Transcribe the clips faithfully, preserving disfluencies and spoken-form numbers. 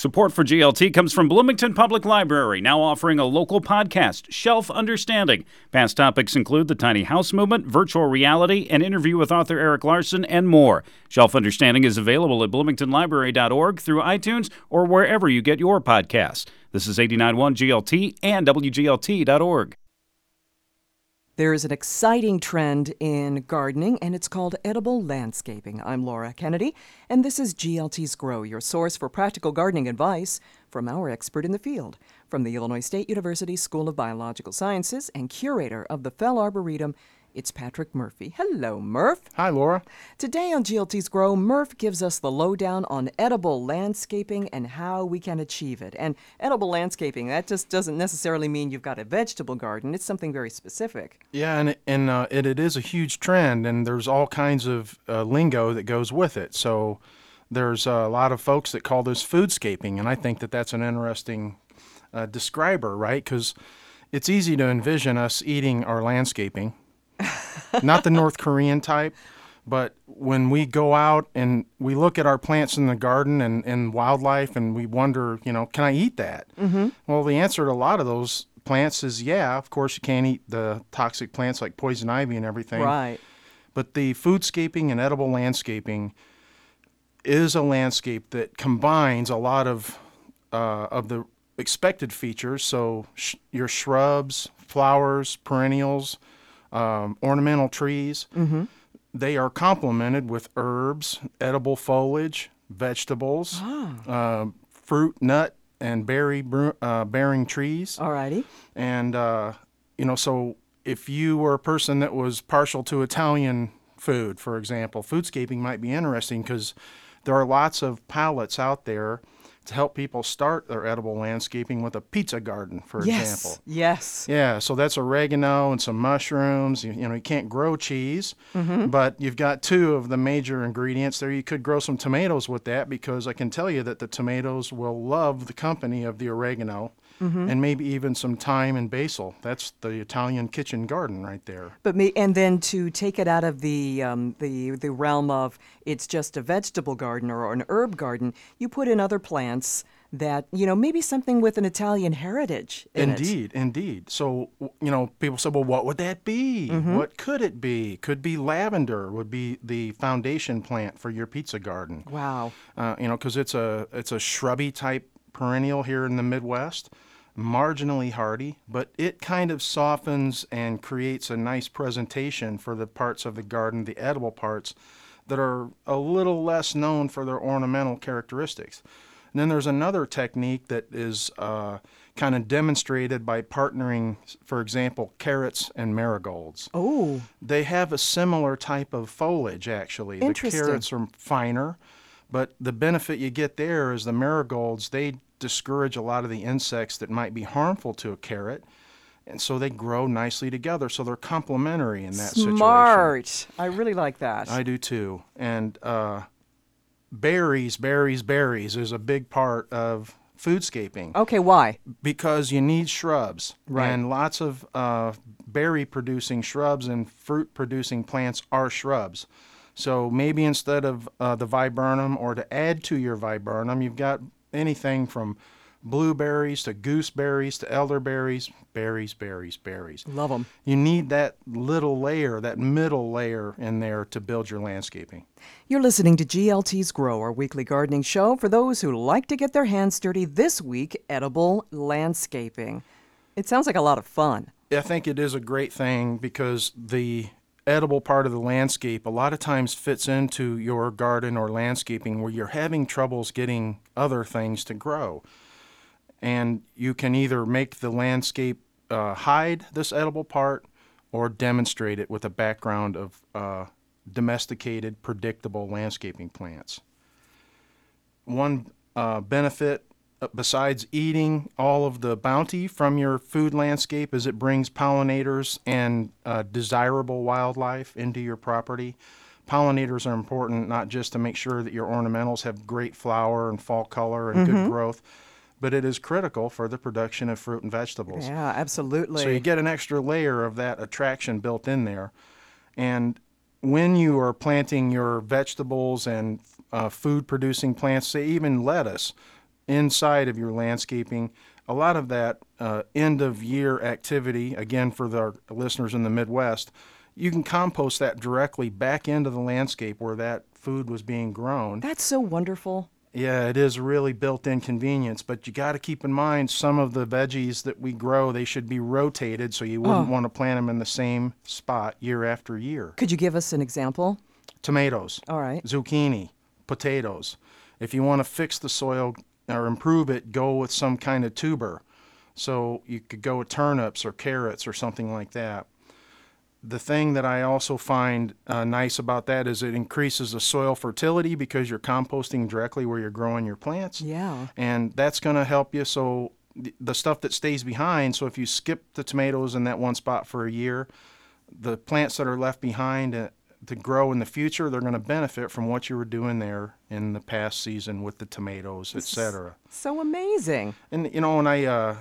Support for G L T comes from Bloomington Public Library, now offering a local podcast, Shelf Understanding. Past topics include the tiny house movement, virtual reality, an interview with author Eric Larson, and more. Shelf Understanding is available at bloomington library dot org, through iTunes, or wherever you get your podcasts. This is eighty-nine point one G L T and W G L T dot org. There is an exciting trend in gardening, and it's called edible landscaping. I'm Laura Kennedy, and this is G L T's Grow, your source for practical gardening advice from our expert in the field. From the Illinois State University School of Biological Sciences and curator of the Fell Arboretum, it's Patrick Murphy. Hello, Murph. Hi, Laura. Today on G L T's Grow, Murph gives us the lowdown on edible landscaping and how we can achieve it. And edible landscaping, that just doesn't necessarily mean you've got a vegetable garden. It's something very specific. Yeah, and, and uh, it, it is a huge trend, and there's all kinds of uh, lingo that goes with it. So there's a lot of folks that call this foodscaping, and I think that that's an interesting uh, describer, right? Because it's easy to envision us eating our landscaping. Not the North Korean type, but when we go out and we look at our plants in the garden and, and wildlife and we wonder, you know, can I eat that? Mm-hmm. Well, the answer to a lot of those plants is yeah, of course you can't eat the toxic plants like poison ivy and everything. Right. But the foodscaping and edible landscaping is a landscape that combines a lot of uh, of the expected features. So sh- your shrubs, flowers, perennials, Um, ornamental trees. Mm-hmm. They are complemented with herbs, edible foliage, vegetables, ah. uh, fruit, nut, and berry uh, bearing trees. Alrighty. And, uh, you know, so if you were a person that was partial to Italian food, for example, foodscaping might be interesting because there are lots of palettes out there to help people start their edible landscaping with a pizza garden, for yes. example. Yes. Yeah, so that's oregano and some mushrooms. You, you know, you can't grow cheese, mm-hmm. but you've got two of the major ingredients there. You could grow some tomatoes with that because I can tell you that the tomatoes will love the company of the oregano. Mm-hmm. And maybe even some thyme and basil. That's the Italian kitchen garden right there. But me, and then to take it out of the um, the the realm of it's just a vegetable garden or an herb garden, you put in other plants that, you know, maybe something with an Italian heritage in Indeed, it. indeed. So, you know, people say, well, what would that be? Mm-hmm. What could it be? Could be lavender would be the foundation plant for your pizza garden. Wow. Uh, you know, because it's a it's a shrubby type perennial here in the Midwest, marginally hardy, but it kind of softens and creates a nice presentation for the parts of the garden, the edible parts, that are a little less known for their ornamental characteristics. And then there's another technique that is uh, kind of demonstrated by partnering, for example, carrots and marigolds. Oh. They have a similar type of foliage, actually. Interesting. The carrots are finer, but the benefit you get there is the marigolds, they discourage a lot of the insects that might be harmful to a carrot, and so they grow nicely together. So they're complementary in that situation. Smart. I really like that. I do too. And uh, berries, berries, berries is a big part of foodscaping. Okay, why? Because you need shrubs. Right. And lots of uh, berry-producing shrubs and fruit-producing plants are shrubs. So maybe instead of uh, the viburnum, or to add to your viburnum, you've got anything from blueberries to gooseberries to elderberries, berries, berries, berries. Love them. You need that little layer, that middle layer in there to build your landscaping. You're listening to G L T's Grow, our weekly gardening show for those who like to get their hands dirty. This week, edible landscaping. It sounds like a lot of fun. I think it is a great thing because the edible part of the landscape a lot of times fits into your garden or landscaping where you're having troubles getting other things to grow. And you can either make the landscape uh, hide this edible part or demonstrate it with a background of uh, domesticated, predictable landscaping plants. One uh, benefit besides eating all of the bounty from your food landscape is it brings pollinators and uh, desirable wildlife into your property. Pollinators are important not just to make sure that your ornamentals have great flower and fall color and mm-hmm. good growth, but it is critical for the production of fruit and vegetables. Yeah, absolutely. So you get an extra layer of that attraction built in there. And when you are planting your vegetables and uh, food-producing plants, say even lettuce, inside of your landscaping, a lot of that uh, end-of-year activity, again, for the our listeners in the Midwest, you can compost that directly back into the landscape where that food was being grown. That's so wonderful. Yeah, it is really built-in convenience, but you got to keep in mind some of the veggies that we grow, they should be rotated, so you wouldn't Oh. want to plant them in the same spot year after year. Could you give us an example? Tomatoes, All right. zucchini, potatoes. If you want to fix the soil or improve it, go with some kind of tuber. So you could go with turnips or carrots or something like that. The thing that I also find uh, nice about that is it increases the soil fertility because you're composting directly where you're growing your plants. Yeah. And that's going to help you. So th- the stuff that stays behind, so if you skip the tomatoes in that one spot for a year, the plants that are left behind uh, to grow in the future, they're going to benefit from what you were doing there in the past season with the tomatoes, et cetera. So amazing. And, you know, and I... Uh,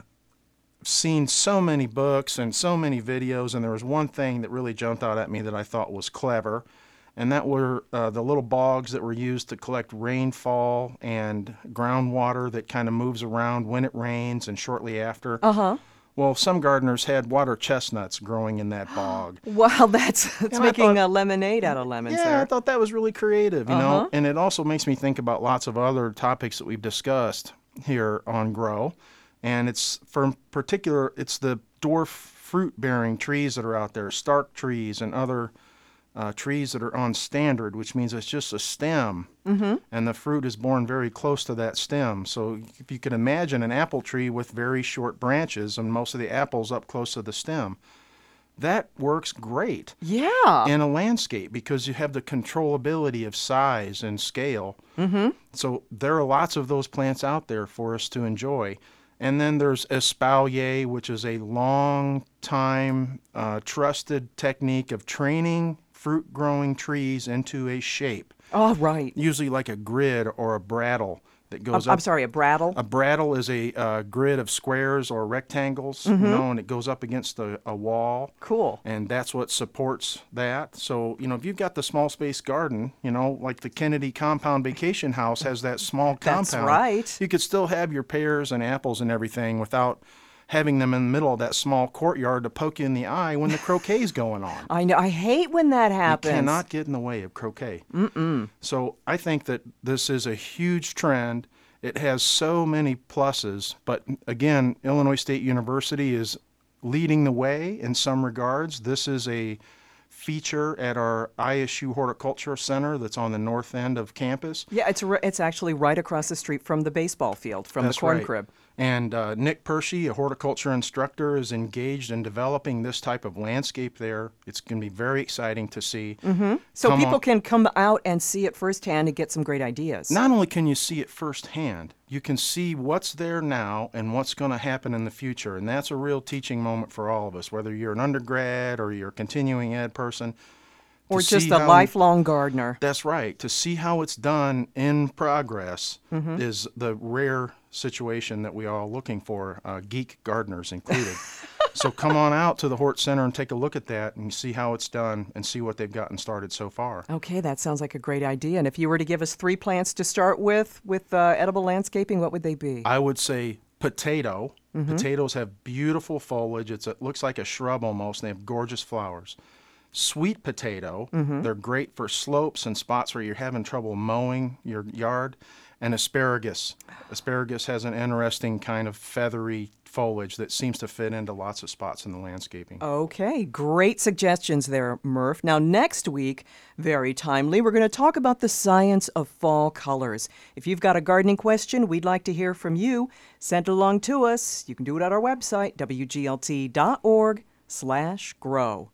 seen so many books and so many videos, and there was one thing that really jumped out at me that I thought was clever, and that were uh, the little bogs that were used to collect rainfall and groundwater that kind of moves around when it rains and shortly after. Uh-huh. Well, some gardeners had water chestnuts growing in that bog. Wow, that's, that's And I making thought- a lemonade out of lemons Yeah, there. I thought that was really creative, you Uh-huh. know, and it also makes me think about lots of other topics that we've discussed here on Grow. And it's, for particular, it's the dwarf fruit-bearing trees that are out there, stark trees and other uh, trees that are on standard, which means it's just a stem, Mm-hmm. and the fruit is born very close to that stem. So if you can imagine an apple tree with very short branches and most of the apples up close to the stem, that works great Yeah. in a landscape because you have the controllability of size and scale. Mm-hmm. So there are lots of those plants out there for us to enjoy. And then there's espalier, which is a long time uh, trusted technique of training fruit growing trees into a shape, Oh, right. usually like a grid or a brattle that I'm, goes I'm up. sorry, a brattle? A brattle is a uh, grid of squares or rectangles, Mm-hmm. you know, and it goes up against a, a wall. Cool. And that's what supports that. So, you know, if you've got the small space garden, you know, like the Kennedy Compound Vacation House has that small compound. That's right. You could still have your pears and apples and everything without having them in the middle of that small courtyard to poke you in the eye when the croquet's going on. I know. I hate when that happens. You cannot get in the way of croquet. Mm-mm. So I think that this is a huge trend. It has so many pluses, but again, Illinois State University is leading the way in some regards. This is a feature at our I S U Horticulture Center that's on the north end of campus. Yeah, it's r- it's actually right across the street from the baseball field, from That's the corn right. crib. And uh, Nick Pershey, a horticulture instructor, is engaged in developing this type of landscape there. It's going to be very exciting to see. Mm-hmm. So Come people on. can come out and see it firsthand and get some great ideas. Not only can you see it firsthand, you can see what's there now and what's going to happen in the future. And that's a real teaching moment for all of us, whether you're an undergrad or you're a continuing ed person. or to just see a how- lifelong gardener. That's right. To see how it's done in progress Mm-hmm. is the rare situation that we are all looking for, uh, geek gardeners included. So come on out to the Hort Center and take a look at that and see how it's done and see what they've gotten started so far. Okay, that sounds like a great idea. And if you were to give us three plants to start with, with uh, edible landscaping, what would they be? I would say potato. Mm-hmm. Potatoes have beautiful foliage. It's a, it looks like a shrub almost, and they have gorgeous flowers. Sweet potato, Mm-hmm. they're great for slopes and spots where you're having trouble mowing your yard. And asparagus. Asparagus has an interesting kind of feathery foliage that seems to fit into lots of spots in the landscaping. Okay, great suggestions there, Murph. Now, next week, very timely, we're going to talk about the science of fall colors. If you've got a gardening question, we'd like to hear from you. Send it along to us. You can do it at our website, w g l t dot org slash grow.